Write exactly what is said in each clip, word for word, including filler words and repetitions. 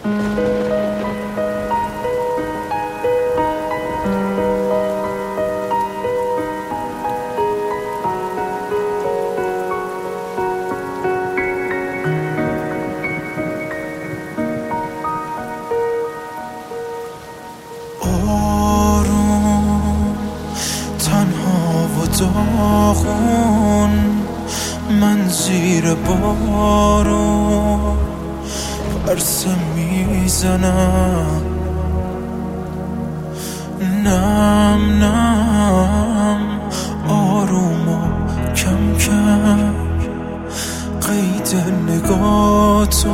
داغون من زیر بارون پرسه میزنم، نم نم آروم و کم کم قید نگاهتو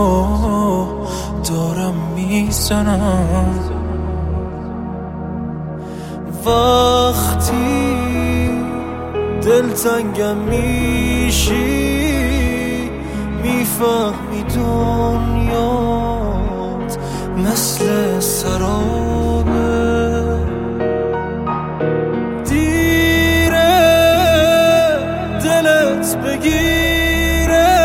دارم میزنم. وقتی دلتنگم میشی میفهمی دنیات مثل سرابه، دیره دلت بگیره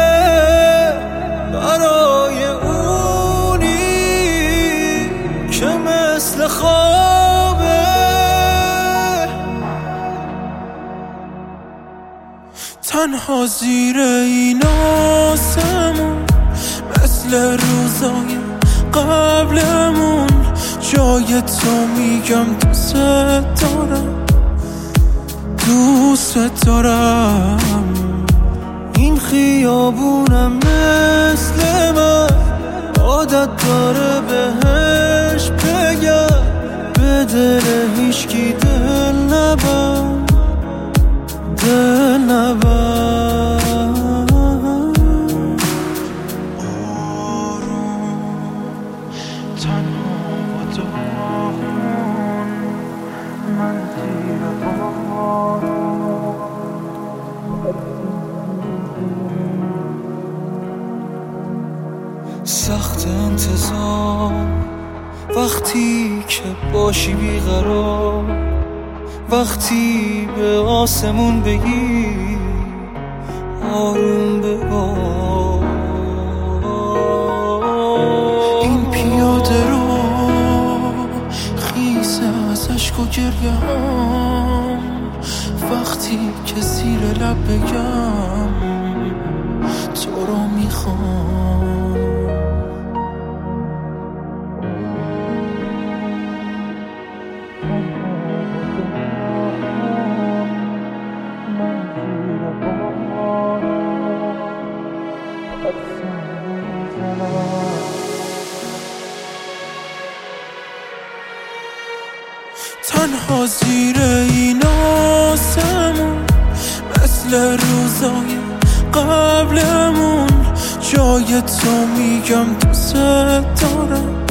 برای اونی که مثل خوابه. تنها زیر این آسمون مثل روزای قبلمون جای تو میگم دوست دارم، دوست دارم. این خیابونم مثل من عادت داره بهش بگم به دل هیچکی دل نبند، دل نبند. آروم تنها و داغون من زیر بارون سخت انتظار وقتی که باشی بیقرار، وقتی به آسمون بگی آروم ببار. این پیاده رو خیسه از عشق و گریه هم وقتی که زیر لب بگم تو رو میخوام. تنها زیر این آسمون مثل روزای قبلمون جای تو میگم دوست دارم،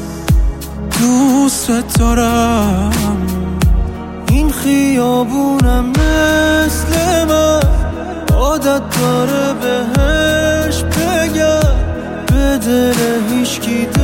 دوست دارم. این خیابونم مثل من عادت داره بهش بگم به دل هیچکی